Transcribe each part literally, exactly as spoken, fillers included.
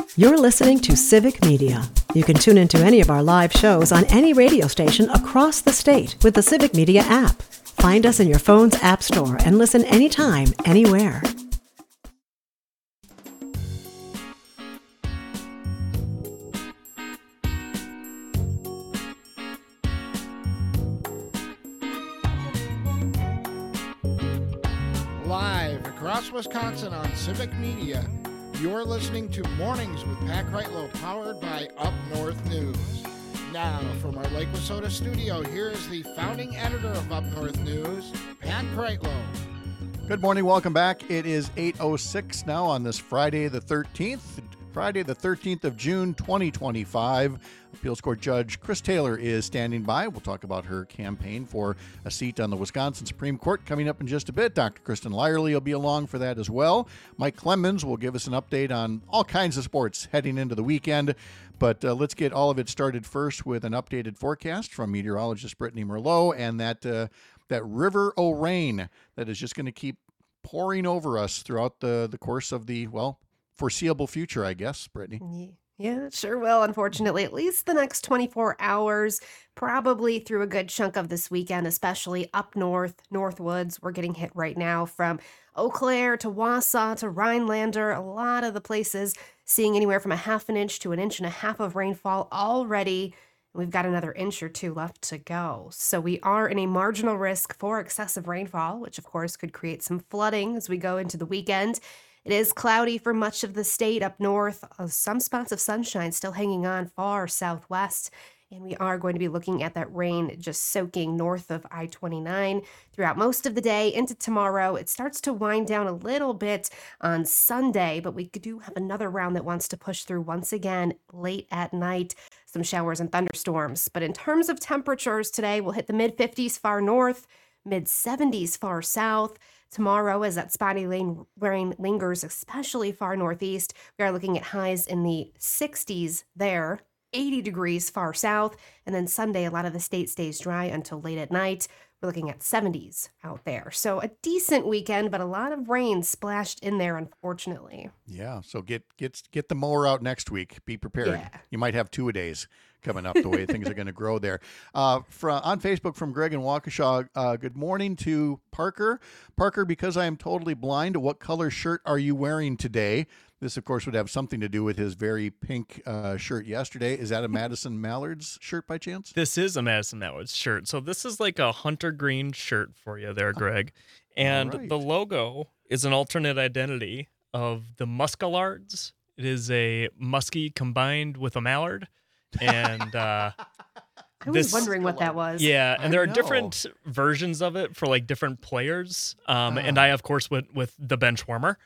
You're listening to Civic Media. You can tune into any of our live shows on any radio station across the state with the Civic Media app. Find us in your phone's app store and listen anytime, anywhere. Live across Wisconsin on Civic Media, you're listening to Mornings with Pat Kreitlow, powered by Up North News. Now, from our Lake Wissota studio, here is the founding editor of Up North News, Pat Kreitlow. Good morning, welcome back. It is eight oh six now on this Friday the thirteenth. Friday the thirteenth of June, twenty twenty-five. Appeals Court Judge Chris Taylor is standing by. We'll talk about her campaign for a seat on the Wisconsin Supreme Court coming up in just a bit. Doctor Kristen Lyerly will be along for that as well. Mike Clemens will give us an update on all kinds of sports heading into the weekend. But uh, let's get all of it started first with an updated forecast from meteorologist Brittany Merlot and that uh, that river o' rain that is just going to keep pouring over us throughout the, the course of the, well, foreseeable future, I guess, Brittany. Yeah, it sure will, unfortunately. At least the next twenty-four hours, probably through a good chunk of this weekend, especially up north, Northwoods. We're getting hit right now from Eau Claire to Wausau to Rhinelander. A lot of the places seeing anywhere from a half an inch to an inch and a half of rainfall already. We've got another inch or two left to go. So we are in a marginal risk for excessive rainfall, which of course could create some flooding as we go into the weekend. It is cloudy for much of the state up north. Uh, some spots of sunshine still hanging on far southwest. And we are going to be looking at that rain just soaking north of I twenty-nine throughout most of the day into tomorrow. It starts to wind down a little bit on Sunday, but we do have another round that wants to push through once again late at night. Some showers and thunderstorms. But in terms of temperatures today, we'll hit the mid fifties far north, mid seventies far south. Tomorrow, as that spotty rain lingers, especially far northeast, we are looking at highs in the sixties there, eighty degrees far south, and then Sunday, a lot of the state stays dry until late at night. We're looking at seventies out there. So a decent weekend, but a lot of rain splashed in there, unfortunately. Yeah, so get get get the mower out next week. Be prepared. Yeah. You might have two-a-days coming up the way things are going to grow there. Uh, from, on Facebook from Greg and Waukesha, uh, good morning to Parker. Parker, because I am totally blind, what color shirt are you wearing today? This, of course, would have something to do with his very pink uh, shirt yesterday. Is that a Madison Mallards shirt by chance? This is a Madison Mallards shirt. So this is like a hunter green shirt for you there, Greg. And right. The logo is an alternate identity of the Muskelards. It is a muskie combined with a mallard. And uh, I was this, wondering what that was. Yeah, and I there are know. different versions of it for like different players. Um, Oh. And I, of course, went with the bench warmer.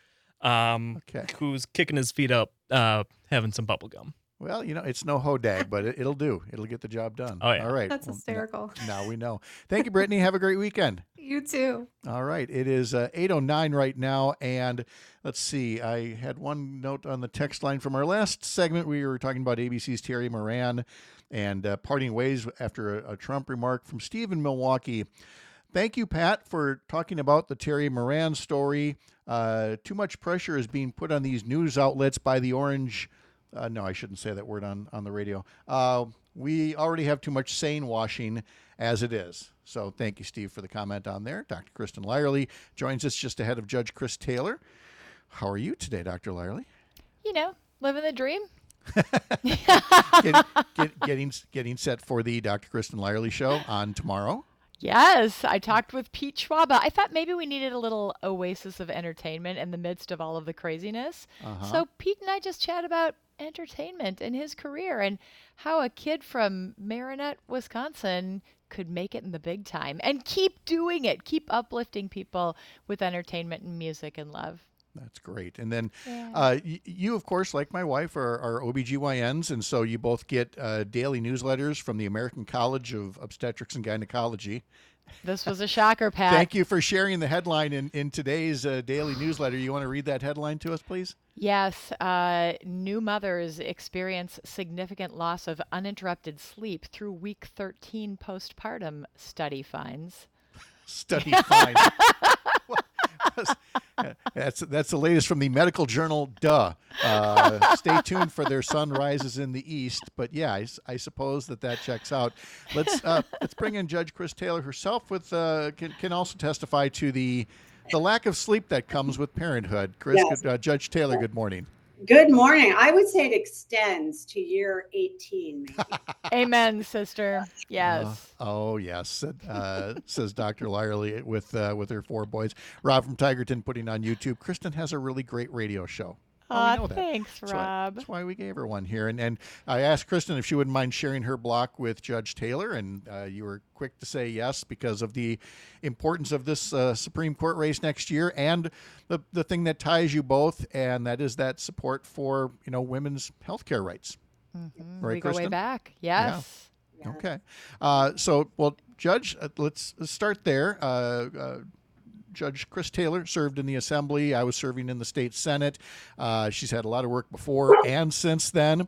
Um, Okay. who's kicking his feet up, uh, having some bubble gum. Well, you know, it's no hodag, but it, it'll do. It'll get the job done. Oh, yeah. All right. That's Well, hysterical. n- Now we know. Thank you, Brittany. Have a great weekend. You too. All right. It is uh, eight oh nine right now. And let's see. I had one note on the text line from our last segment. We were talking about A B C's Terry Moran and uh, parting ways after a, a Trump remark from Steve in Milwaukee. Thank you, Pat, for talking about the Terry Moran story. Uh, too much pressure is being put on these news outlets by the orange. Uh, no, I shouldn't say that word on, on the radio. Uh, we already have too much sane washing as it is. So thank you, Steve, for the comment on there. Doctor Kristen Lyerly joins us just ahead of Judge Chris Taylor. How are you today, Doctor Lyerly? You know, living the dream. Get, get, getting, getting set for the Doctor Kristen Lyerly show on tomorrow. Yes, I talked with Pete Schwaba. I thought maybe we needed a little oasis of entertainment in the midst of all of the craziness. Uh-huh. So Pete and I just chat about entertainment and his career and how a kid from Marinette, Wisconsin could make it in the big time and keep doing it, keep uplifting people with entertainment and music and love. That's great. And then Yeah. uh, y- you, of course, like my wife, are, are O B G Y Ns, and so you both get uh, daily newsletters from the American College of Obstetrics and Gynecology. This was a shocker, Pat. Thank you for sharing the headline in, in today's uh, daily newsletter. You want to read that headline to us, please? Yes, uh, new mothers experience significant loss of uninterrupted sleep through week thirteen postpartum, study finds. Study finds. that's that's the latest from the medical journal. Duh. Uh, stay tuned for their sun rises in the east. But yeah, I, I suppose that that checks out. Let's uh, let's bring in Judge Chris Taylor herself. With uh, can can also testify to the the lack of sleep that comes with parenthood. Chris, Yes. good, uh, Judge Taylor, good morning. Good morning. I would say it extends to year eighteen, maybe. Amen, sister. Yes. Uh, oh yes, uh, says Doctor Lyerly with uh, with her four boys. Rob from Tigerton putting on YouTube. Kristen has a really great radio show. Oh, we Aw, know that. thanks, That's why, Rob. that's why we gave her one here. And and I asked Kristen if she wouldn't mind sharing her block with Judge Taylor, and uh, you were quick to say yes because of the importance of this uh, Supreme Court race next year and the the thing that ties you both, and that is that support for you know women's health care rights. Mhm. Right, we go way Kristen? back. Yes. Yeah. Okay. Uh, so, well, Judge, uh, let's, let's start there. Uh, uh, Judge Chris Taylor served in the Assembly. I was serving in the state Senate. Uh, she's had a lot of work before and since then.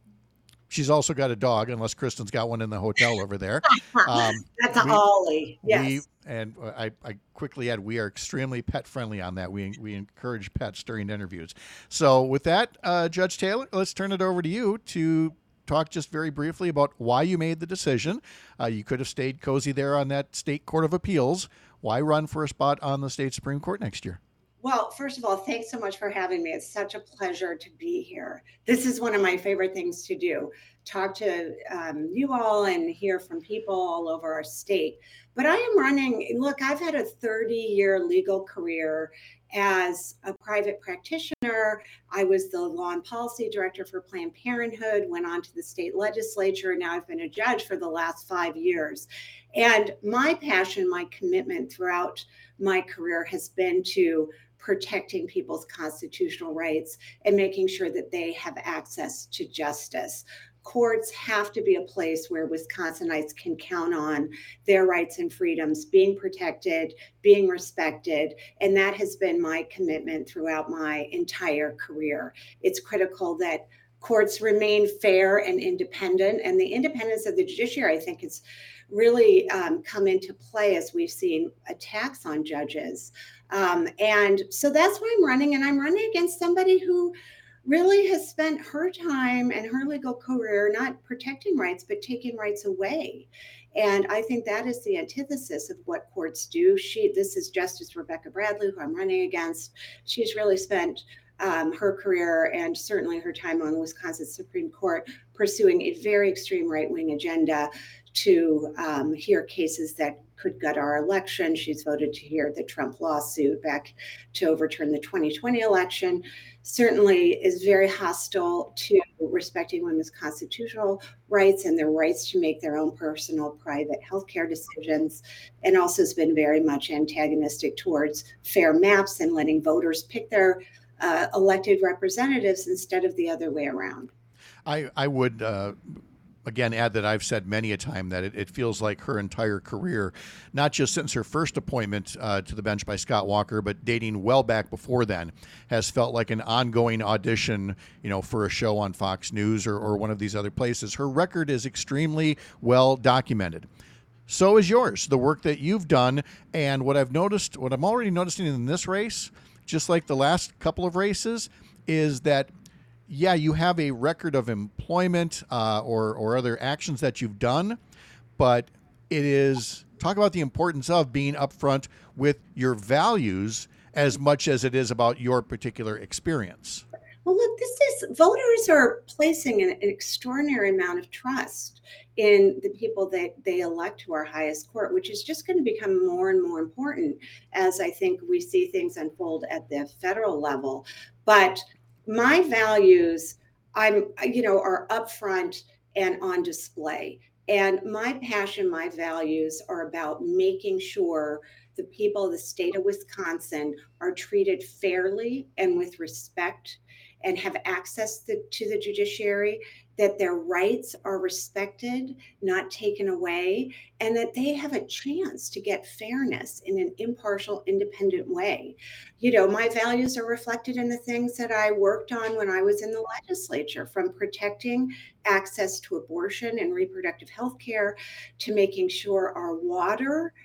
She's also got a dog, unless Kristen's got one in the hotel over there. Um, That's a we- Ollie. Yes. We and I, I quickly add we are extremely pet friendly on that. We we encourage pets during interviews. So with that, uh, Judge Taylor, let's turn it over to you to talk just very briefly about why you made the decision. Uh, you could have stayed cozy there on that state court of appeals. Why run for a spot on the state Supreme Court next year? Well, first of all, thanks so much for having me. It's such a pleasure to be here. This is one of my favorite things to do, talk to um, you all and hear from people all over our state. But I am running, look, I've had a thirty-year legal career as a private practitioner. I was the law and policy director for Planned Parenthood, went on to the state legislature. Now I've been a judge for the last five years. And my passion, my commitment throughout my career has been to protecting people's constitutional rights and making sure that they have access to justice. Courts have to be a place where Wisconsinites can count on their rights and freedoms being protected, being respected, and that has been my commitment throughout my entire career. It's critical that courts remain fair and independent, and the independence of the judiciary, I think, has really um, come into play as we've seen attacks on judges. Um, and so that's why I'm running, and I'm running against somebody who really has spent her time and her legal career not protecting rights, but taking rights away. And I think that is the antithesis of what courts do. She, this is Justice Rebecca Bradley, who I'm running against. She's really spent um, her career and certainly her time on the Wisconsin Supreme Court pursuing a very extreme right-wing agenda to um, hear cases that could gut our election. She's voted to hear the Trump lawsuit back to overturn the twenty twenty election. Certainly is very hostile to respecting women's constitutional rights and their rights to make their own personal private healthcare decisions, and also has been very much antagonistic towards fair maps and letting voters pick their uh, elected representatives instead of the other way around. I, I would, uh, again, add that I've said many a time that it, it feels like her entire career, not just since her first appointment uh, to the bench by Scott Walker, but dating well back before then, has felt like an ongoing audition, you know, for a show on Fox News or, or one of these other places. Her record is extremely well documented. So is yours, the work that you've done. And what I've noticed, what I'm already noticing in this race, just like the last couple of races, is that yeah, you have a record of employment uh, or or other actions that you've done, but it is, talk about the importance of being upfront with your values as much as it is about your particular experience. Well, look, this is, voters are placing an, an extraordinary amount of trust in the people that they elect to our highest court, which is just going to become more and more important as I think we see things unfold at the federal level. But my values, I'm, you know, are upfront and on display. And my passion, my values are about making sure the people of the state of Wisconsin are treated fairly and with respect and have access to, to the judiciary, that their rights are respected, not taken away, and that they have a chance to get fairness in an impartial, independent way. You know, my values are reflected in the things that I worked on when I was in the legislature, from protecting access to abortion and reproductive health care to making sure our water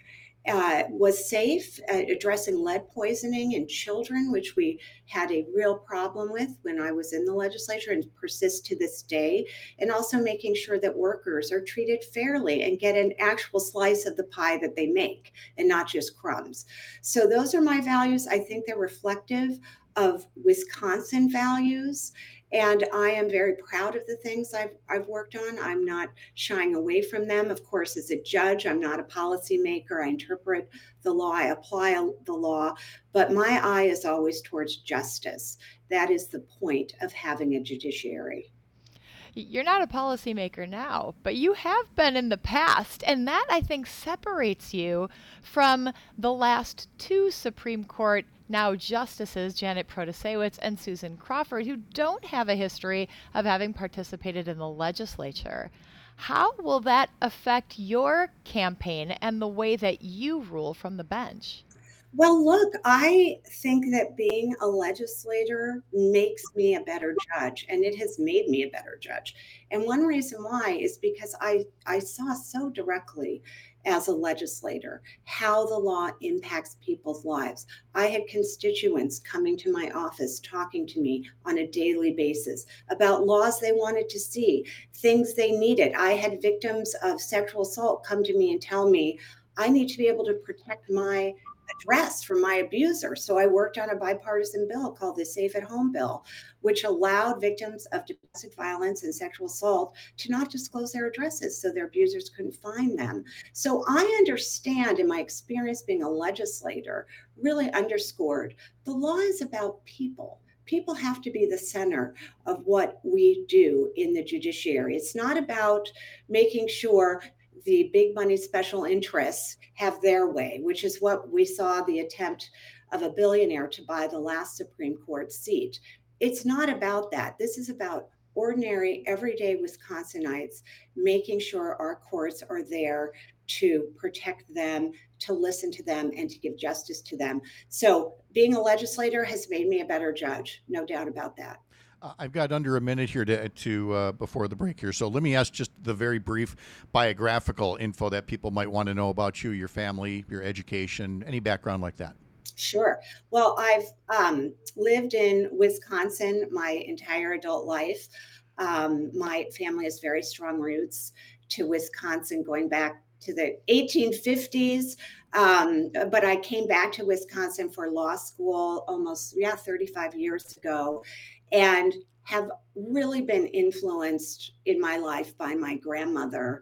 uh, was safe at addressing lead poisoning in children, which we had a real problem with when I was in the legislature and persists to this day, and also making sure that workers are treated fairly and get an actual slice of the pie that they make and not just crumbs. So those are my values. I think they're reflective of Wisconsin values. And I am very proud of the things I've, I've worked on. I'm not shying away from them. Of course, as a judge, I'm not a policymaker. I interpret the law, I apply the law, but my eye is always towards justice. That is the point of having a judiciary. You're not a policymaker now, but you have been in the past. And that, I think, separates you from the last two Supreme Court now justices, Janet Protasiewicz and Susan Crawford, who don't have a history of having participated in the legislature. How will that affect your campaign and the way that you rule from the bench? Well, look, I think that being a legislator makes me a better judge, and it has made me a better judge. And one reason why is because I, I saw so directly as a legislator how the law impacts people's lives. I had constituents coming to my office talking to me on a daily basis about laws they wanted to see, things they needed. I had victims of sexual assault come to me and tell me, I need to be able to protect my address from my abuser. So I worked on a bipartisan bill called the Safe at Home Bill, which allowed victims of domestic violence and sexual assault to not disclose their addresses so their abusers couldn't find them. So I understand, in my experience being a legislator, really underscored the law is about people. People have to be the center of what we do in the judiciary. It's not about making sure the big money special interests have their way, which is what we saw the attempt of a billionaire to buy the last Supreme Court seat. It's not about that. This is about ordinary, everyday Wisconsinites making sure our courts are there to protect them, to listen to them, and to give justice to them. So being a legislator has made me a better judge, no doubt about that. Uh, I've got under a minute here to, to uh, before the break here. So let me ask just the very brief biographical info that people might want to know about you, your family, your education, any background like that. Sure. Well, I've um, lived in Wisconsin my entire adult life. Um, my family has very strong roots to Wisconsin going back to the eighteen fifties. Um, but I came back to Wisconsin for law school almost, yeah, thirty-five years ago, and have really been influenced in my life by my grandmother,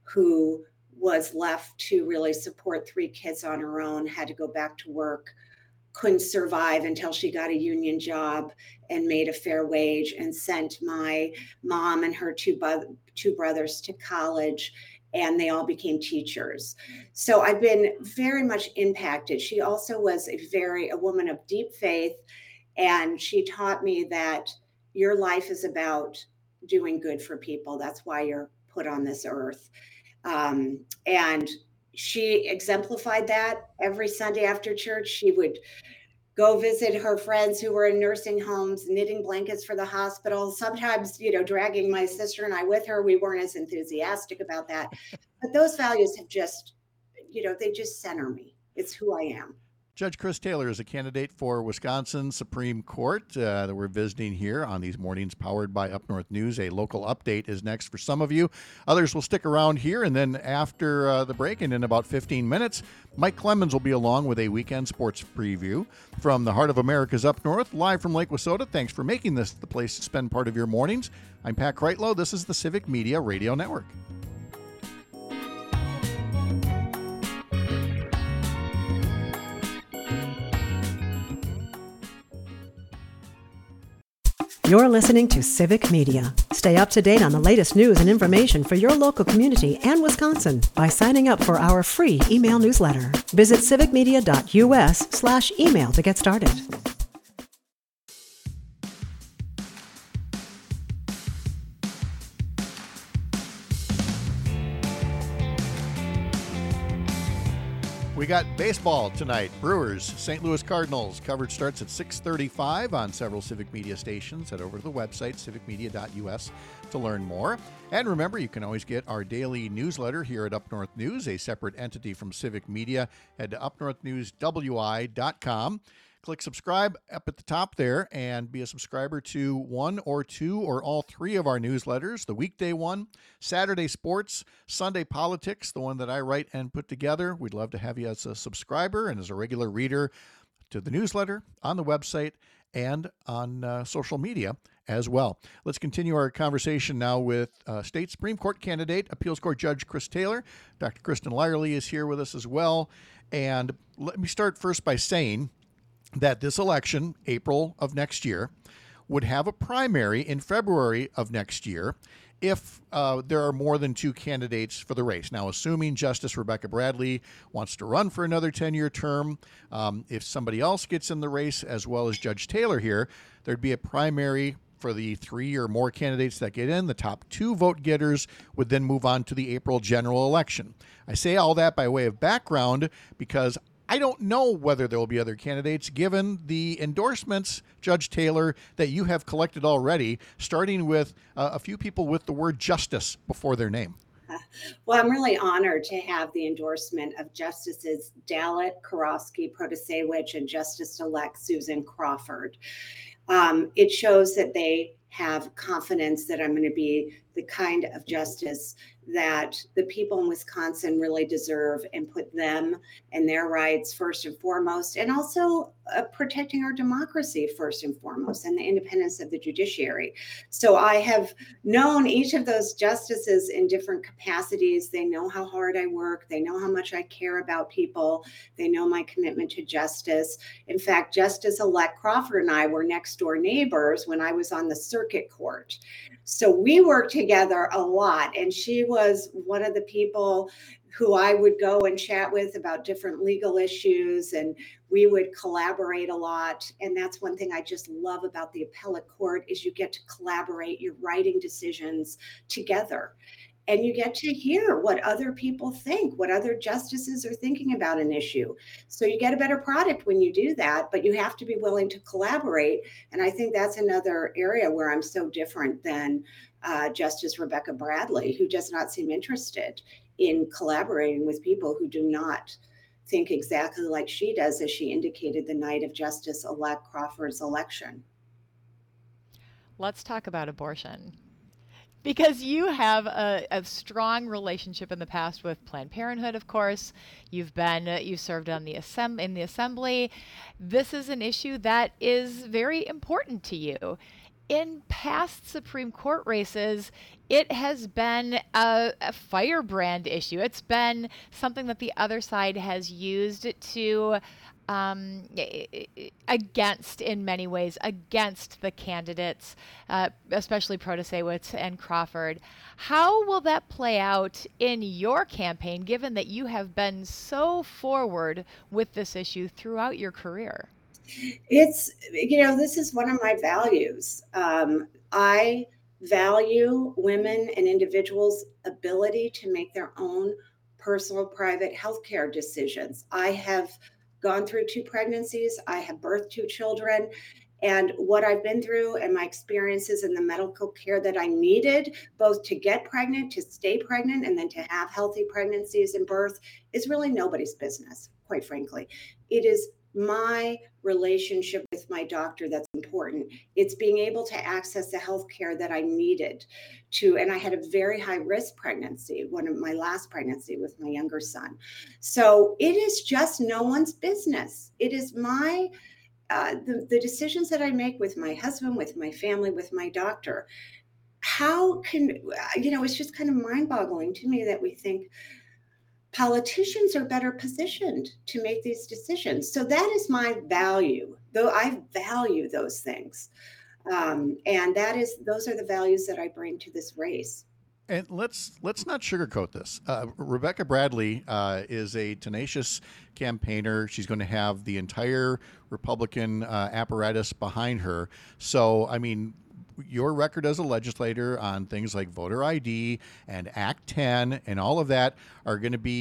who was left to really support three kids on her own, had to go back to work, couldn't survive until she got a union job and made a fair wage, and sent my mom and her two, bu- two brothers to college, and they all became teachers. So I've been very much impacted. She also was a very, a woman of deep faith, and she taught me that your life is about doing good for people. That's why you're put on this earth. Um, and she exemplified that. Every Sunday after church, she would go visit her friends who were in nursing homes, knitting blankets for the hospital, sometimes, you know, dragging my sister and I with her. We weren't as enthusiastic about that. But those values have just, you know, they just center me. It's who I am. Judge Chris Taylor is a candidate for Wisconsin Supreme Court uh, that we're visiting here on these mornings, powered by Up North News. A local update is next for some of you. Others will stick around here, and then after uh, the break, and in about fifteen minutes, Mike Clemens will be along with a weekend sports preview from the heart of America's Up North, live from Lake Wissota. Thanks for making this the place to spend part of your mornings. I'm Pat Kreitlow. This is the Civic Media Radio Network. You're listening to Civic Media. Stay up to date on the latest news and information for your local community and Wisconsin by signing up for our free email newsletter. Visit civicmedia.us slash email to get started. We got baseball tonight. Brewers, Saint Louis Cardinals. Coverage starts at six thirty-five on several Civic Media stations. Head over to the website, civic media dot u s, to learn more. And remember, you can always get our daily newsletter here at Up North News, a separate entity from Civic Media. Head to up north news w i dot com. Click subscribe up at the top there and be a subscriber to one or two or all three of our newsletters. The weekday one, Saturday Sports, Sunday Politics, the one that I write and put together. We'd love to have you as a subscriber and as a regular reader to the newsletter, on the website, and on uh, social media as well. Let's continue our conversation now with uh, State Supreme Court candidate, Appeals Court Judge Chris Taylor. Doctor Kristen Lyerly is here with us as well. And let me start first by saying that this election, April of next year, would have a primary in February of next year if uh, there are more than two candidates for the race. Now, assuming Justice Rebecca Bradley wants to run for another ten-year term, um, if somebody else gets in the race, as well as Judge Taylor here, there'd be a primary for the three or more candidates that get in. The top two vote getters would then move on to the April general election. I say all that by way of background because I don't know whether there will be other candidates given the endorsements, Judge Taylor, that you have collected already, starting with uh, a few people with the word justice before their name. Well, I'm really honored to have the endorsement of Justices Dalit, Karofsky, Protasewicz, and Justice-elect Susan Crawford. Um, it shows that they have confidence that I'm going to be the kind of justice that the people in Wisconsin really deserve and put them and their rights first and foremost, and also uh, protecting our democracy first and foremost, and the independence of the judiciary. So I have known each of those justices in different capacities. They know how hard I work. They know how much I care about people. They know my commitment to justice. In fact, Justice-elect Crawford and I were next door neighbors when I was on the circuit court. So we worked together a lot, and she was one of the people who I would go and chat with about different legal issues, and we would collaborate a lot. And that's one thing I just love about the appellate court is you get to collaborate. You're writing decisions together, and you get to hear what other people think, what other justices are thinking about an issue. So you get a better product when you do that, but you have to be willing to collaborate. And I think that's another area where I'm so different than uh, Justice Rebecca Bradley, who does not seem interested in collaborating with people who do not think exactly like she does, as she indicated the night of Justice-elect Crawford's election. Let's talk about abortion. Because you have a, a strong relationship in the past with Planned Parenthood, of course. You've been, uh, you served on the assemb- in the assembly. This is an issue that is very important to you. In past Supreme Court races, it has been a, a firebrand issue. It's been something that the other side has used to Um, against, in many ways, against the candidates, uh, especially Protasewicz and Crawford. How will that play out in your campaign, given that you have been so forward with this issue throughout your career? It's, you know, this is one of my values. Um, I value women and individuals' ability to make their own personal, private healthcare decisions. I have gone through two pregnancies. I have birthed two children. And what I've been through and my experiences in the medical care that I needed, both to get pregnant, to stay pregnant, and then to have healthy pregnancies and birth, is really nobody's business, quite frankly. It is my relationship with my doctor that's important. It's being able to access the health care that I needed to, and I had a very high risk pregnancy, one of my last pregnancy with my younger son. So it is just no one's business. It is my, uh, the, the decisions that I make with my husband, with my family, with my doctor. How can, you know, it's just kind of mind boggling to me that we think politicians are better positioned to make these decisions. So that is my value, though I value those things. Um, and that is, those are the values that I bring to this race. And let's let's not sugarcoat this. Uh, Rebecca Bradley uh, is a tenacious campaigner. She's going to have the entire Republican uh, apparatus behind her. So, I mean, your record as a legislator on things like voter I D and Act ten and all of that are going to be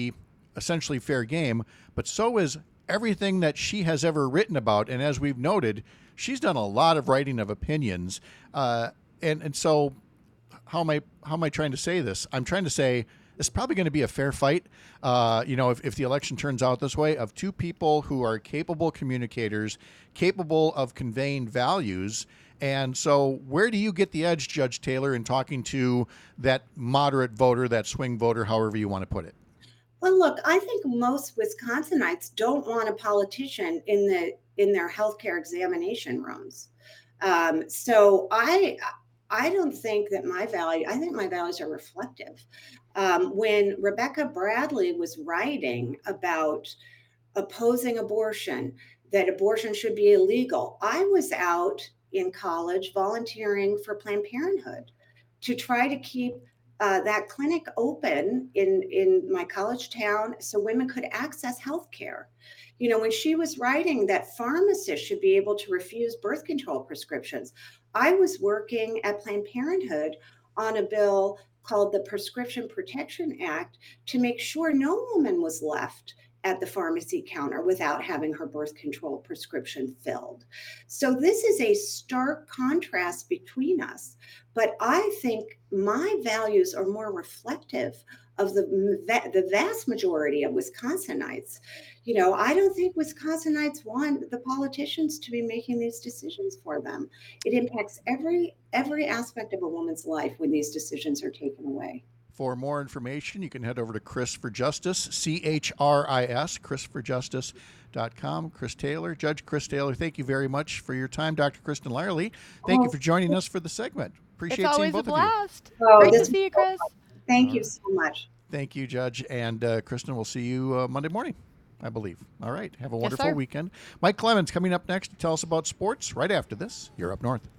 essentially fair game, but so is everything that she has ever written about. And as we've noted, she's done a lot of writing of opinions. Uh, and, and so how am I, how am I trying to say this? I'm trying to say it's probably going to be a fair fight. Uh, you know, if, if the election turns out this way, of two people who are capable communicators, capable of conveying values. And so where do you get the edge, Judge Taylor, in talking to that moderate voter, that swing voter, however you want to put it? Well, look, I think most Wisconsinites don't want a politician in the in their healthcare examination rooms. Um, so I I don't think that my value, I think my values are reflective. Um, when Rebecca Bradley was writing about opposing abortion, that abortion should be illegal, I was out in college volunteering for Planned Parenthood to try to keep uh, that clinic open in, in my college town so women could access health care. You know, when she was writing that pharmacists should be able to refuse birth control prescriptions, I was working at Planned Parenthood on a bill called the Prescription Protection Act to make sure no woman was left at the pharmacy counter without having her birth control prescription filled. So this is a stark contrast between us. But I think my values are more reflective of the, the vast majority of Wisconsinites. You know, I don't think Wisconsinites want the politicians to be making these decisions for them. It impacts every every aspect of a woman's life when these decisions are taken away. For more information, you can head over to Chris for Justice, C H R I S, chris for justice dot com. Chris Taylor, Judge Chris Taylor, thank you very much for your time. Doctor Kristen Lyerly, thank oh, you for joining us for the segment. Appreciate it's seeing always both a of you. blast. Oh, Great to this- see you, Chris. Thank All you right. so much. Thank you, Judge. And uh, Kristen, we'll see you uh, Monday morning, I believe. All right. Have a Yes, wonderful sir. weekend. Mike Clemens coming up next to tell us about sports right after this. You're Up North.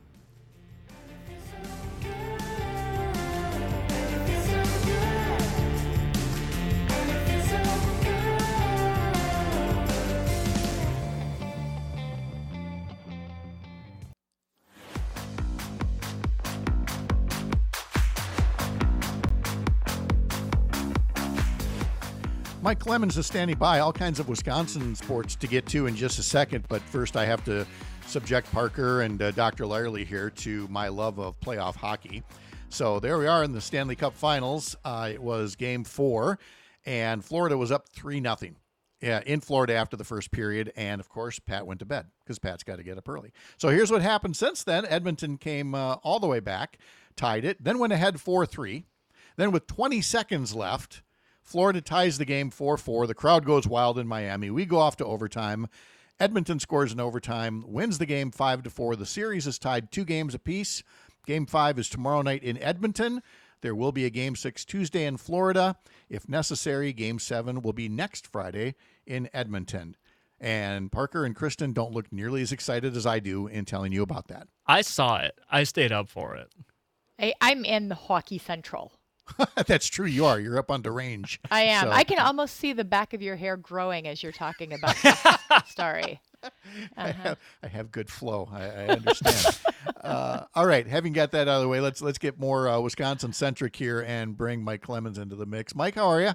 Mike Clemens is standing by. All kinds of Wisconsin sports to get to in just a second, but first I have to subject Parker and uh, Doctor Lyerly here to my love of playoff hockey. So there we are in the Stanley Cup Finals. Uh, it was game four, and Florida was up three nothing. Yeah, in Florida after the first period, and of course, Pat went to bed because Pat's got to get up early. So here's what happened since then. Edmonton came uh, all the way back, tied it, then went ahead four three. Then with twenty seconds left, Florida ties the game four four. The crowd goes wild in Miami. We go off to overtime. Edmonton scores in overtime, wins the game five to four. The series is tied two games apiece. Game five is tomorrow night in Edmonton. There will be a game six Tuesday in Florida. If necessary, game seven will be next Friday in Edmonton. And Parker and Kristen don't look nearly as excited as I do in telling you about that. I saw it. I stayed up for it. I, I'm in Hockey Central. That's true. You are. You're up on the range. I am. So- I can almost see the back of your hair growing as you're talking about this story. I, Uh-huh. have, I have good flow. I, I understand. uh, all right, having got that out of the way, let's let's get more uh, Wisconsin centric here and bring Mike Clemens into the mix. Mike, how are you?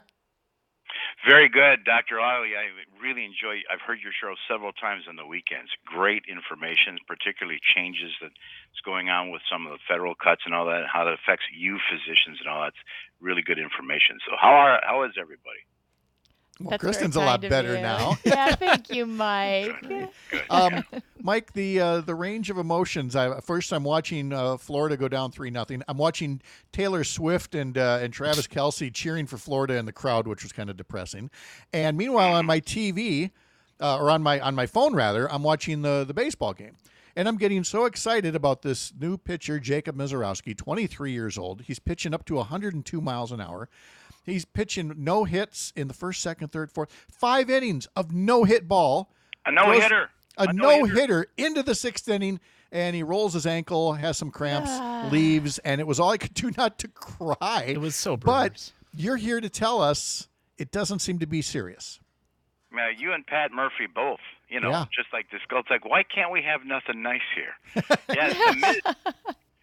Very good, Doctor Lyerly. I really enjoy. I've heard your show several times on the weekends. Great information, particularly changes that's going on with some of the federal cuts and all that, how that affects you physicians and all that's really good information. So how are how is everybody? Well, That's very Kristen's a lot kind of better you. now. Yeah, thank you, Mike. Good. Um, Mike, the uh, the range of emotions. I, first, I'm watching uh, Florida go down three nothing. I'm watching Taylor Swift and uh, and Travis Kelce cheering for Florida in the crowd, which was kind of depressing. And meanwhile, on my T V uh, or on my on my phone rather, I'm watching the the baseball game. And I'm getting so excited about this new pitcher, Jacob Mizorowski, twenty-three years old. He's pitching up to one hundred two miles an hour. He's pitching no hits in the first, second, third, fourth. Five innings of no-hit ball. A no-hitter. A, A no-hitter. no-hitter. Into the sixth inning, and he rolls his ankle, has some cramps, Ah. leaves, and it was all I could do not to cry. It was so But Brewers. you're here to tell us it doesn't seem to be serious. Uh, you and Pat Murphy both. You know, Yeah. just like this. It's like, why can't we have nothing nice here? Yeah, the minute,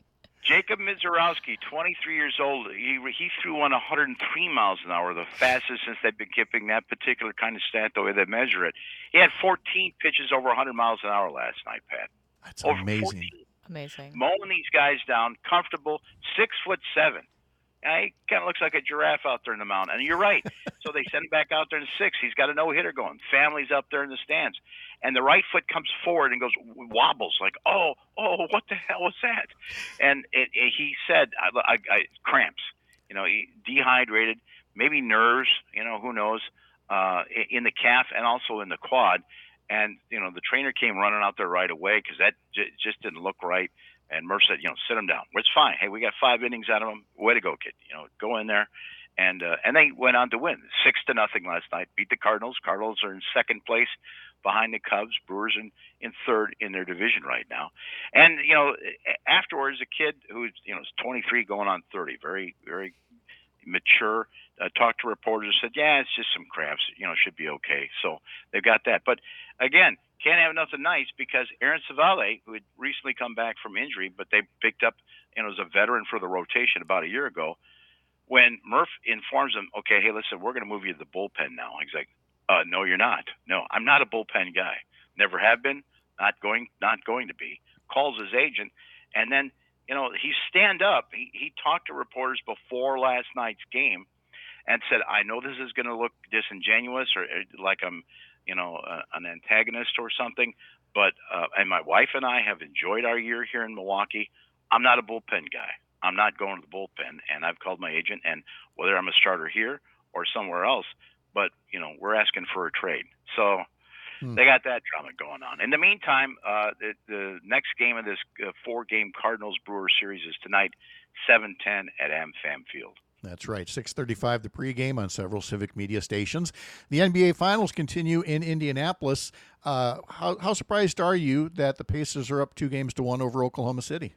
Jacob Mizorowski, twenty-three years old. He he threw one one hundred three miles an hour, the fastest since they've been keeping that particular kind of stat, the way they measure it. He had fourteen pitches over one hundred miles an hour last night, Pat. That's over amazing. fourteen. Amazing. Mowing these guys down, comfortable, six foot seven. Uh, he kind of looks like a giraffe out there in the mountain. And you're right. So they send him back out there in six. He's got a no-hitter going. Family's up there in the stands. And the right foot comes forward and goes, wobbles, like, oh, oh, what the hell was that? And it, it, he said, I, I, I, cramps, you know, he, dehydrated, maybe nerves, you know, who knows, uh, in the calf and also in the quad. And, you know, the trainer came running out there right away because that j- just didn't look right. And Murph said, you know, sit him down. It's fine. Hey, we got five innings out of him. Way to go, kid. You know, go in there. And uh, and they went on to win six to nothing last night. Beat the Cardinals. Cardinals are in second place behind the Cubs. Brewers in, in third in their division right now. And you know, afterwards, a kid who's you know is twenty-three going on thirty, very very mature. Uh, talked to reporters. Said, yeah, it's just some cramps. You know, should be okay. So they've got that. But again, can't have nothing nice because Aaron Savale, who had recently come back from injury, but they picked up, you know, as a veteran for the rotation about a year ago. When Murph informs him, okay, hey, listen, we're going to move you to the bullpen now. He's like, uh, no, you're not. No, I'm not a bullpen guy. Never have been. Not going. Not going to be. Calls his agent, and then you know he stand up. He he talked to reporters before last night's game, and said, I know this is going to look disingenuous or like I'm, you know, uh, an antagonist or something, but uh, and my wife and I have enjoyed our year here in Milwaukee. I'm not a bullpen guy. I'm not going to the bullpen, and I've called my agent, and whether I'm a starter here or somewhere else, but, you know, we're asking for a trade. So hmm. they got that drama going on. In the meantime, uh, the, the next game of this uh, four-game Cardinals-Brewers series is tonight, seven ten at AmFam Field. That's right, six thirty-five the pregame on several Civic Media stations. The N B A Finals continue in Indianapolis. Uh, how, how surprised are you that the Pacers are up two games to one over Oklahoma City?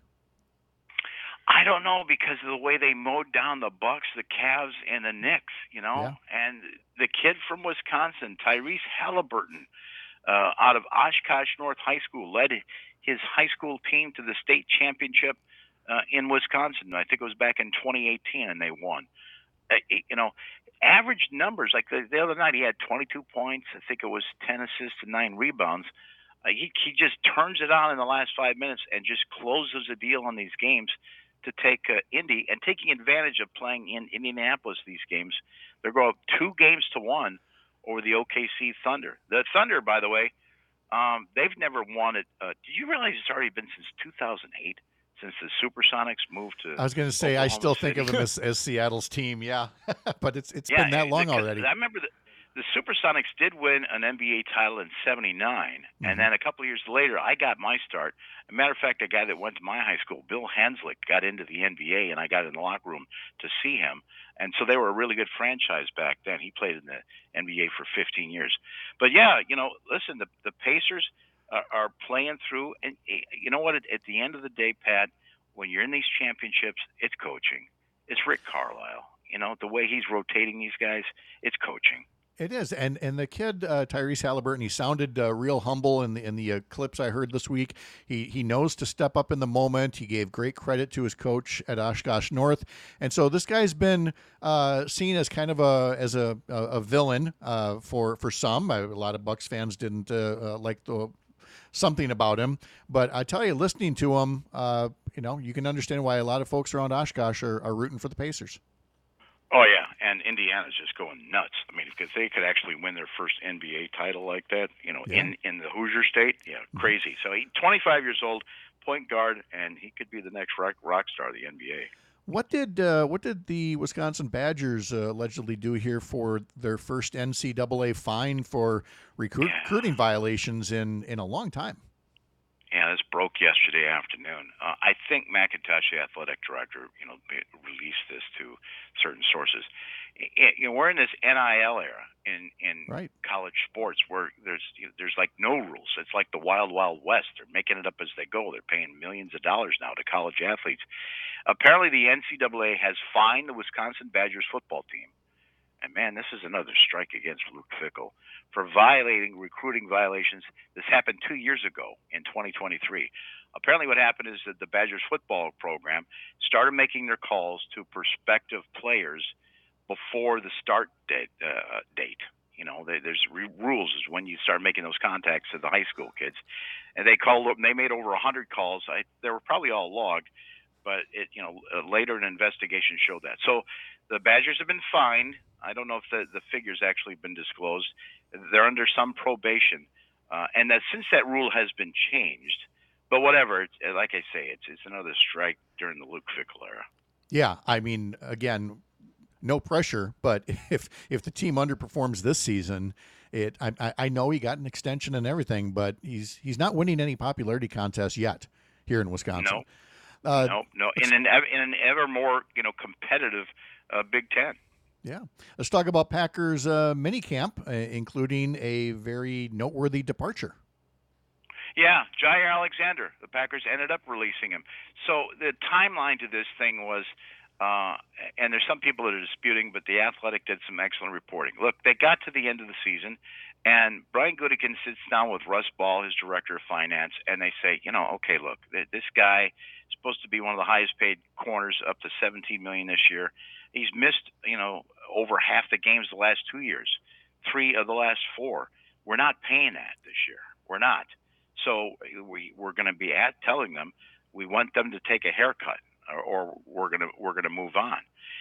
I don't know because of the way they mowed down the Bucks, the Cavs, and the Knicks, you know. Yeah. And the kid from Wisconsin, Tyrese Halliburton, uh, out of Oshkosh North High School, led his high school team to the state championship uh, in Wisconsin. I think it was back in twenty eighteen, and they won. Uh, you know, average numbers, like the, the other night he had twenty-two points. I think it was ten assists and nine rebounds. Uh, he, he just turns it on in the last five minutes and just closes the deal on these games to take uh, Indy, and taking advantage of playing in Indianapolis these games. They're going up two games to one over the O K C Thunder. The Thunder, by the way, um, they've never won it. Uh, did you realize it's already been since two thousand eight since the Supersonics moved to I was going to say, Oklahoma I still City. think of them as, as Seattle's team, yeah. But it's it's yeah, been that long because already. I remember the, the Supersonics did win an N B A title in seventy-nine, mm-hmm. and then a couple of years later, I got my start. As a matter of fact, a guy that went to my high school, Bill Hanslick, got into the N B A, and I got in the locker room to see him. And so they were a really good franchise back then. He played in the N B A for fifteen years. But, yeah, you know, listen, the, the Pacers are, are playing through. And you know what? At, at the end of the day, Pat, when you're in these championships, it's coaching. It's Rick Carlisle. You know, the way he's rotating these guys, it's coaching. It is, and and the kid uh, Tyrese Halliburton, he sounded uh, real humble in the in the uh, clips I heard this week. He he knows to step up in the moment. He gave great credit to his coach at Oshkosh North, and so this guy's been uh, seen as kind of a as a a, a villain uh, for for some. A lot of Bucks fans didn't uh, uh, like the something about him, but I tell you, listening to him, uh, you know, you can understand why a lot of folks around Oshkosh are, are rooting for the Pacers. Oh, yeah, and Indiana's just going nuts. I mean, because they could actually win their first N B A title like that, you know, yeah. in, in the Hoosier State. Yeah, crazy. So he's twenty-five years old, point guard, and he could be the next rock, rock star of the N B A. What did uh, what did the Wisconsin Badgers uh, allegedly do here for their first N C double A fine for recruit, yeah. recruiting violations in, in a long time? Yeah, this broke yesterday afternoon. Uh, I think McIntosh, the athletic director, you know, released this to certain sources. It, you know, we're in this N I L era in in right. college sports where there's you know, there's like no rules. It's like the wild wild west. They're making it up as they go. They're paying millions of dollars now to college athletes. Apparently, the N C double A has fined the Wisconsin Badgers football team, And man, this is another strike against Luke Fickell for violating recruiting violations. This happened two years ago in twenty twenty-three. Apparently what happened is that the Badgers football program started making their calls to prospective players before the start date. Uh, date. You know, they, there's re- rules is when you start making those contacts to the high school kids. And they called up, and they made over one hundred calls. I, they were probably all logged, but it, you know, uh, later an investigation showed that. So the Badgers have been fined. I don't know if the, the figure's actually been disclosed. They're under some probation. Uh, and that since that rule has been changed, but whatever, it's, like I say, it's it's another strike during the Luke Fickell era. Yeah, I mean, again, no pressure, but if if the team underperforms this season, it I, I know he got an extension and everything, but he's he's not winning any popularity contests yet here in Wisconsin. No, uh, no, no. In an in an ever more you know competitive uh, Big Ten. Yeah, let's talk about Packers uh, mini camp, uh, including a very noteworthy departure. Yeah, Jair Alexander. The Packers ended up releasing him. So the timeline to this thing was, uh, and there's some people that are disputing, but The Athletic did some excellent reporting. Look, they got to the end of the season, and Brian Gutekunst sits down with Russ Ball, his director of finance, and they say, you know, okay, look, th- this guy is supposed to be one of the highest paid corners, up to seventeen million dollars this year. He's missed, you know, over half the games the last two years, three of the last four. We're not paying that this year. We're not. So we, we're going to be at telling them we want them to take a haircut, or, or we're going to we're going to move on.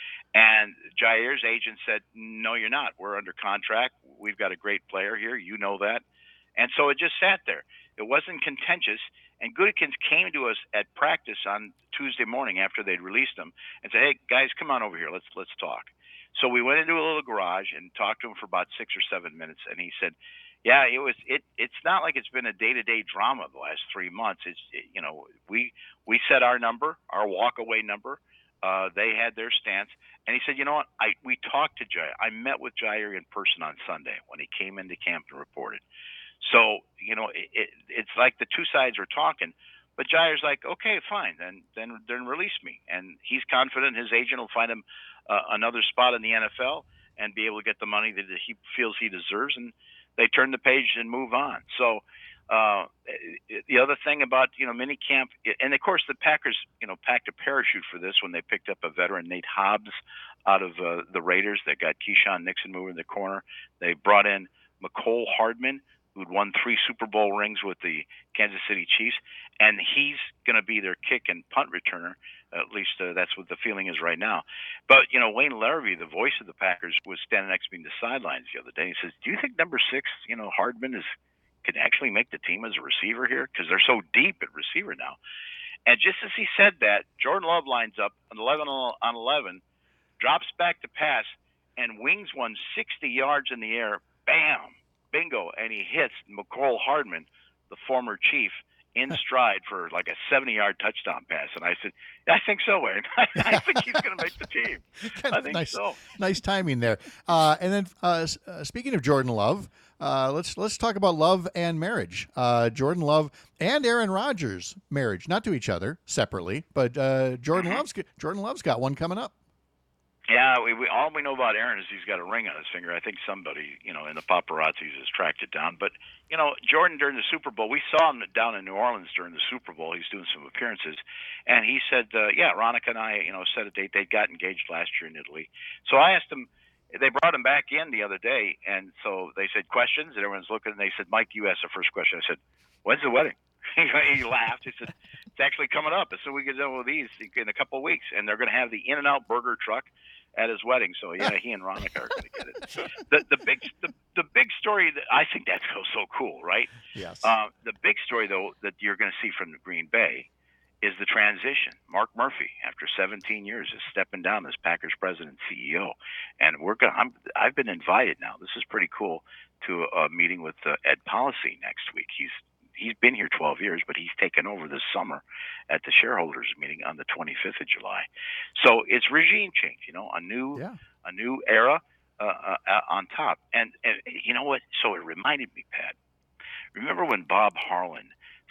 And Jair's agent said, no, you're not. We're under contract. We've got a great player here. You know that. And so it just sat there. It wasn't contentious. And Gutekunst came to us at practice on Tuesday morning after they'd released him and said, hey, guys, come on over here. Let's let's talk. So we went into a little garage and talked to him for about six or seven minutes. And he said, yeah, it was. It. It's not like it's been a day-to-day drama the last three months. It's it, you know we we set our number, our walk-away number. Uh, they had their stance, and he said, you know what? I we talked to Jair. I met with Jair in person on Sunday when he came into camp and reported. So you know it, it, it's like the two sides are talking, but Jair's like, okay, fine, then then then release me, and he's confident his agent will find him uh, another spot in the N F L and be able to get the money that he feels he deserves, and they turn the page and move on. So uh, the other thing about, you know, mini camp, and of course the Packers, you know, packed a parachute for this when they picked up a veteran, Nate Hobbs, out of uh, the Raiders. They got Keyshawn Nixon moving in the corner. They brought in McCole Hardman, who'd won three Super Bowl rings with the Kansas City Chiefs, and he's going to be their kick and punt returner. At least uh, that's what the feeling is right now. But, you know, Wayne Larrivee, the voice of the Packers, was standing next to me in the sidelines the other day. He says, do you think number six, you know, Hardman is can actually make the team as a receiver here? Because they're so deep at receiver now. And just as he said that, Jordan Love lines up on eleven on eleven, drops back to pass, and wings one sixty yards in the air. Bam! Bingo! And he hits McCole Hardman, the former Chief, in stride for like a seventy-yard touchdown pass. And I said, I think so, Wayne. I think he's going to make the team. I think nice, so. Nice timing there. Uh, and then uh, uh, speaking of Jordan Love, uh, let's let's talk about love and marriage. Uh, Jordan Love and Aaron Rodgers' marriage, not to each other separately, but uh, Jordan Love's Jordan Love's got one coming up. Yeah, we, we all we know about Aaron is he's got a ring on his finger. I think somebody, you know, in the paparazzis has tracked it down. But, you know, Jordan during the Super Bowl, we saw him down in New Orleans during the Super Bowl. He's doing some appearances. And he said, uh, yeah, Ronica and I, you know, set a date. They got engaged last year in Italy. So I asked him, they brought him back in the other day. And so they said, questions? And everyone's looking. And they said, Mike, you asked the first question. I said, when's the wedding? He laughed. He said, it's actually coming up. So we get done with these in a couple of weeks. And they're going to have the In-N-Out Burger truck at his wedding. So yeah, he and Ronica are going to get it. The the big the, the big story that I think that's so so cool, right? Yes. Uh, the big story though that you're going to see from the Green Bay is the transition. Mark Murphy, after seventeen years, is stepping down as Packers president and C E O, and we're going. I'm I've been invited now. This is pretty cool to a meeting with uh, Ed Policy next week. He's He's been here twelve years, but he's taken over this summer at the shareholders meeting on the twenty-fifth of July. So it's regime change, you know, a new, yeah. a new era uh, uh, on top. And, and you know what? So it reminded me, Pat. Remember when Bob Harlan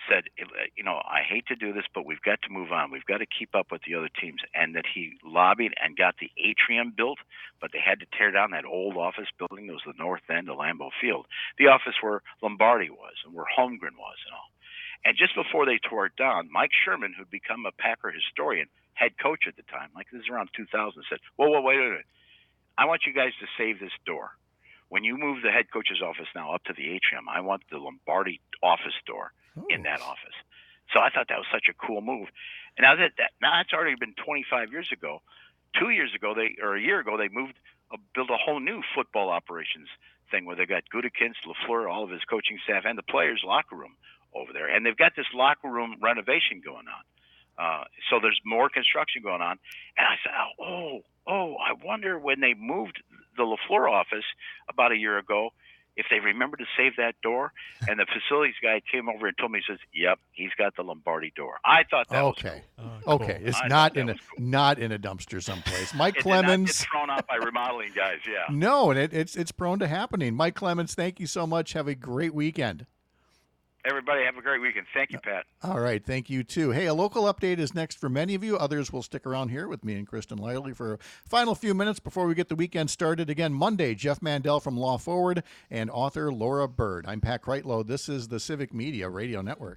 said, you know, I hate to do this, but we've got to move on. We've got to keep up with the other teams. And that he lobbied and got the atrium built, but they had to tear down that old office building. That was the north end of Lambeau Field, the office where Lombardi was and where Holmgren was and all. And just before they tore it down, Mike Sherman, who'd become a Packer historian, head coach at the time, like this is around two thousand, said, whoa, whoa, wait a minute. I want you guys to save this door. When you move the head coach's office now up to the atrium, I want the Lombardi office door oh. in that office. So I thought that was such a cool move. And now that, that now that's already been twenty-five years ago. Two years ago, they or a year ago, they moved, uh, built a whole new football operations thing where they got Gutekunst, LaFleur, all of his coaching staff, and the players' locker room over there. And they've got this locker room renovation going on. Uh, so there's more construction going on. And I said, oh, oh, I wonder when they moved the LaFleur office about a year ago, if they remember to save that door. And the facilities guy came over and told me, he says, yep, he's got the Lombardi door. I thought that okay. was cool. Oh, cool. Okay, it's I not in a cool. not in a dumpster someplace. Mike it Clemens. It's thrown out by remodeling guys, yeah. No, and it, it's it's prone to happening. Mike Clemens, thank you so much. Have a great weekend. Everybody have a great weekend. Thank you, Pat. All right. Thank you, too. Hey, a local update is next for many of you. Others will stick around here with me and Kristen Lively for a final few minutes before we get the weekend started. Again, Monday, Jeff Mandel from Law Forward and author Laura Bird. I'm Pat Kreitlow. This is the Civic Media Radio Network.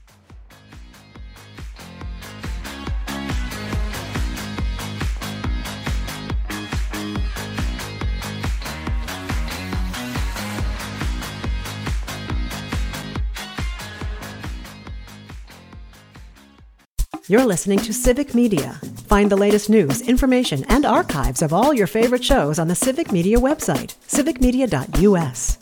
You're listening to Civic Media. Find the latest news, information, and archives of all your favorite shows on the Civic Media website, civic media dot u s.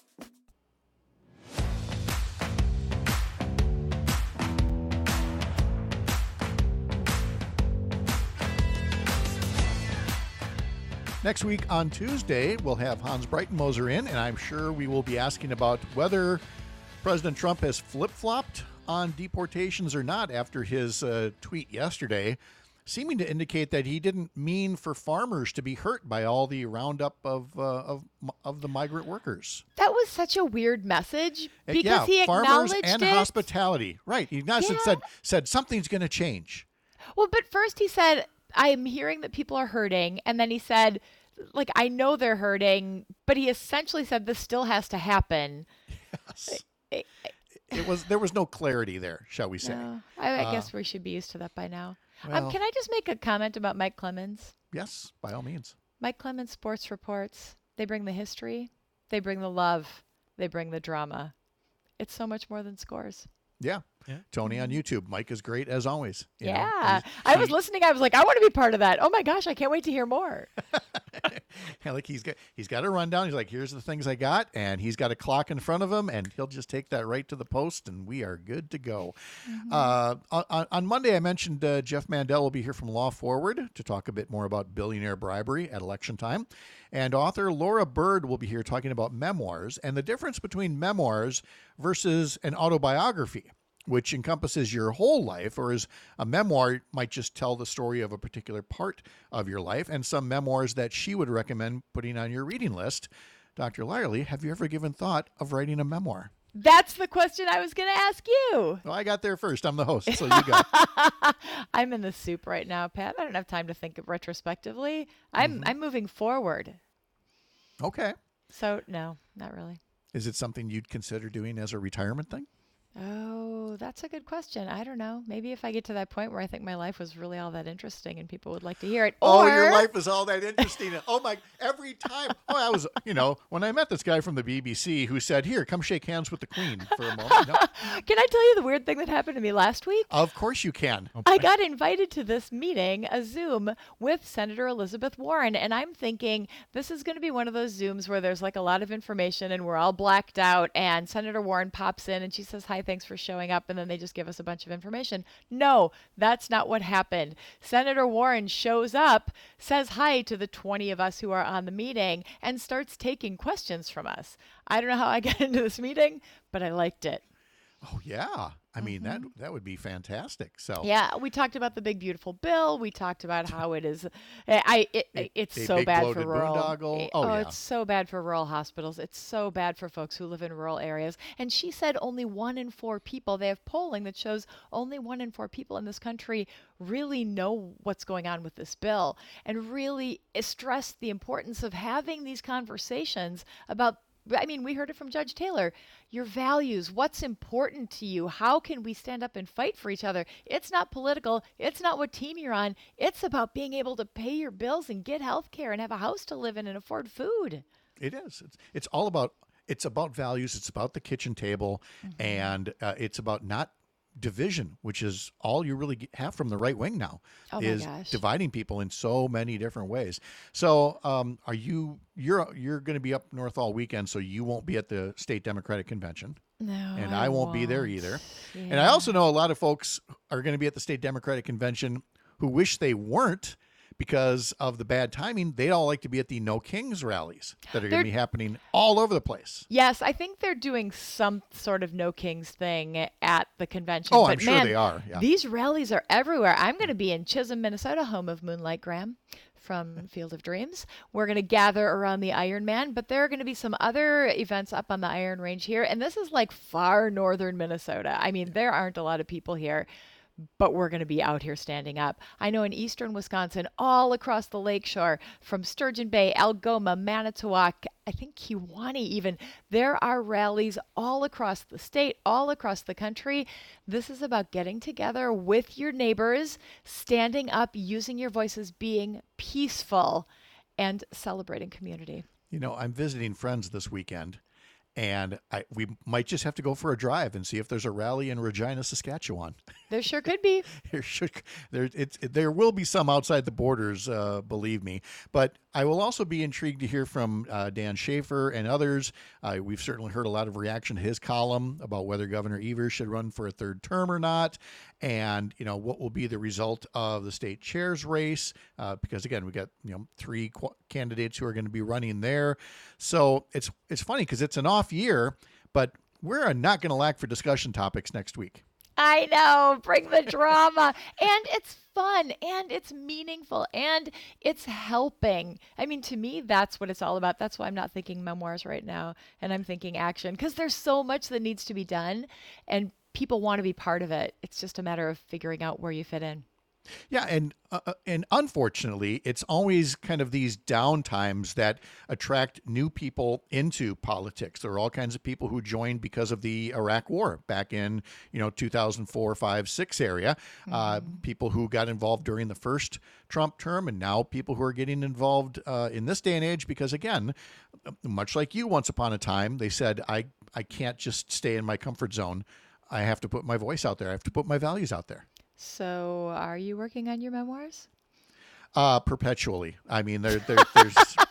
Next week on Tuesday, we'll have Hans Breitenmoser in, and I'm sure we will be asking about whether President Trump has flip-flopped on deportations or not after his uh, tweet yesterday, seeming to indicate that he didn't mean for farmers to be hurt by all the roundup of uh, of of the migrant workers. That was such a weird message because yeah, he farmers acknowledged and it. hospitality. Right. He not Yeah. said said something's going to change. Well, but first he said, I am hearing that people are hurting. And then he said, like, I know they're hurting, but he essentially said this still has to happen. Yes. It, It was there was no clarity there, shall we say? no, I, I Uh, guess we should be used to that by now. well- um, can I just make a comment about Mike Clemens? Yes, by all means. Mike Clemens Sports Reports. They bring the history. They bring the love. They bring the drama. It's so much more than scores. Yeah. Yeah. Tony on YouTube. Mike is great as always. You know, Yeah. he's- I was he- listening. I was like, I want to be part of that. Oh my gosh, I can't wait to hear more. Yeah, like he's got he's got a rundown. He's like, here's the things I got, and he's got a clock in front of him, and he'll just take that right to the post, and we are good to go. Uh, on, on Monday, I mentioned uh, Jeff Mandel will be here from Law Forward to talk a bit more about billionaire bribery at election time, and author Laura Bird will be here talking about memoirs and the difference between memoirs versus an autobiography, which encompasses your whole life, whereas a memoir might just tell the story of a particular part of your life, and some memoirs that she would recommend putting on your reading list. Doctor Lively, have you ever given thought of writing a memoir? That's the question I was going to ask you. Well, I got there first. I'm the host, so you go. I'm in the soup right now, Pat. I don't have time to think of retrospectively. I'm I'm moving forward. Okay. So no, not really. Is it something you'd consider doing as a retirement thing? Oh, that's a good question. I don't know. Maybe if I get to that point where I think my life was really all that interesting and people would like to hear it. Oh, or... your life is all that interesting. Oh, my, every time. Oh, I was, you know, when I met this guy from the B B C who said, here, come shake hands with the Queen for a moment. No, Can I tell you the weird thing that happened to me last week? of course you can. I got invited to this meeting, a Zoom, with Senator Elizabeth Warren. And I'm thinking this is going to be one of those Zooms where there's like a lot of information and we're all blacked out. And Senator Warren pops in and she says, hi, thanks for showing up. And then they just give us a bunch of information. No, that's not what happened. Senator Warren shows up, says hi to the twenty of us who are on the meeting, and starts taking questions from us. I don't know how I got into this meeting, but I liked it. Oh, yeah. I mean, Mm-hmm. that that would be fantastic. So Yeah, we talked about the big beautiful bill. We talked about how it is. I it, A- it's a so big bad for bloated rural. boondoggle. eh, Oh, yeah. it's so bad for rural hospitals. It's so bad for folks who live in rural areas. And she said only one in four people. They have polling that shows only one in four people in this country really know what's going on with this bill, and really stressed the importance of having these conversations about. I mean, we heard it from Judge Taylor. Your values, what's important to you? How can we stand up and fight for each other? It's not political. It's not what team you're on. It's about being able to pay your bills and get health care and have a house to live in and afford food. it is. It's it's all about it's about values. It's about the kitchen table, Mm-hmm. and uh, it's about not division, which is all you really get- have from the right wing now. Oh my is gosh. dividing people in so many different ways. So, um, are you you're you're going to be up north all weekend, so you won't be at the state Democratic convention. No, And I won't be there won't. either. And Yeah. I also know a lot of folks are going to be at the state Democratic convention who wish they weren't because of the bad timing. They'd all like to be at the No Kings rallies that are going They're- to be happening all over the place. Yes, I think they're doing some sort of No Kings thing at the convention. Oh, but I'm sure man, they are, yeah. These rallies are everywhere. I'm going to be in Chisholm, Minnesota, home of Moonlight Graham from Field of Dreams. We're going to gather around the Iron Man, but there are going to be some other events up on the Iron Range here. And this is like far northern Minnesota. I mean, there aren't a lot of people here, but we're going to be out here standing up. I know in eastern Wisconsin, all across the lakeshore, from Sturgeon Bay, Algoma, Manitowoc, I think Kewaunee even, there are rallies all across the state, all across the country. This is about getting together with your neighbors, standing up, using your voices, being peaceful, and celebrating community. You know, I'm visiting friends this weekend, and I, we might just have to go for a drive and see if there's a rally in Regina, Saskatchewan. There sure could be. There should there it's there will be some outside the borders, uh, believe me. But I will also be intrigued to hear from uh, Dan Schaefer and others. Uh, we've certainly heard a lot of reaction to his column about whether Governor Evers should run for a third term or not, and you know what will be the result of the state chair's race. Uh, because again, we got you know three qu- candidates who are going to be running there. So it's it's funny because it's an off year, but we're not going to lack for discussion topics next week. I know, bring the drama. And it's fun and it's meaningful and it's helping. I mean, to me, that's what it's all about. That's why I'm not thinking memoirs right now and I'm thinking action, because there's so much that needs to be done and people want to be part of it. It's just a matter of figuring out where you fit in. Yeah, and uh, uh, and unfortunately, it's always kind of these down times that attract new people into politics. There are all kinds of people who joined because of the Iraq War back in you know two thousand four, five, six area. Mm-hmm. Uh, people who got involved during the first Trump term, and now people who are getting involved uh, in this day and age because, again, much like you, once upon a time, they said, "I I can't just stay in my comfort zone. I have to put my voice out there. I have to put my values out there." So are you working on your memoirs? Uh, perpetually. I mean, there, there, there's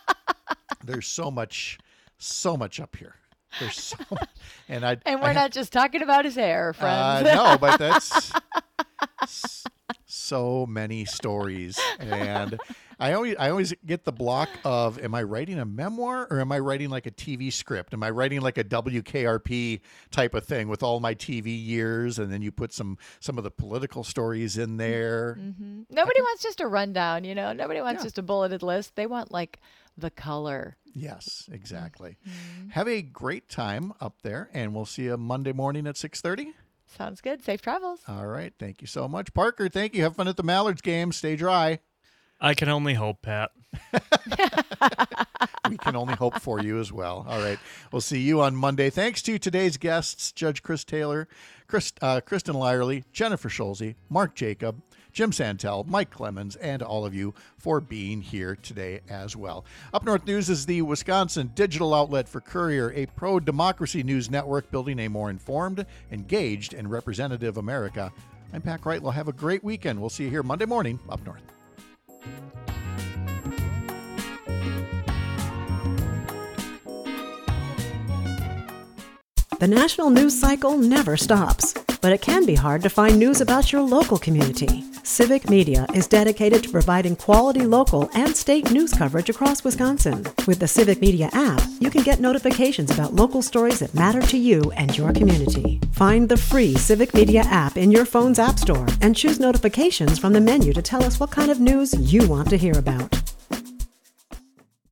there's so much, so much up here. There's so much, and I And we're I not just talking about his hair, uh, friends. no, but that's s- so many stories, and I always I always get the block of, am I writing a memoir or am I writing like a T V script? Am I writing like a W K R P type of thing with all my T V years, and then you put some some of the political stories in there? Mm-hmm. Nobody wants just a rundown, you know? Nobody wants Yeah. just a bulleted list. They want like the color. Yes, exactly. Have a great time up there, and we'll see you Monday morning at six thirty. Sounds good. Safe travels. All right. Thank you so much. Parker, thank you. Have fun at the Mallards game. Stay dry. I can only hope, Pat. We can only hope for you as well. All right. We'll see you on Monday. Thanks to today's guests, Judge Chris Taylor, Chris, uh, Kristen Lyerly, Jennifer Schulze, Mark Jacob, Jim Santel, Mike Clemens, and all of you for being here today as well. Up North News is the Wisconsin digital outlet for Courier, a pro-democracy news network building a more informed, engaged, and representative America. I'm Pat Kreitlow. Have a great weekend. We'll see you here Monday morning up north. The national news cycle never stops, but it can be hard to find news about your local community. Civic Media is dedicated to providing quality local and state news coverage across Wisconsin. With the Civic Media app, you can get notifications about local stories that matter to you and your community. Find the free Civic Media app in your phone's app store and choose notifications from the menu to tell us what kind of news you want to hear about.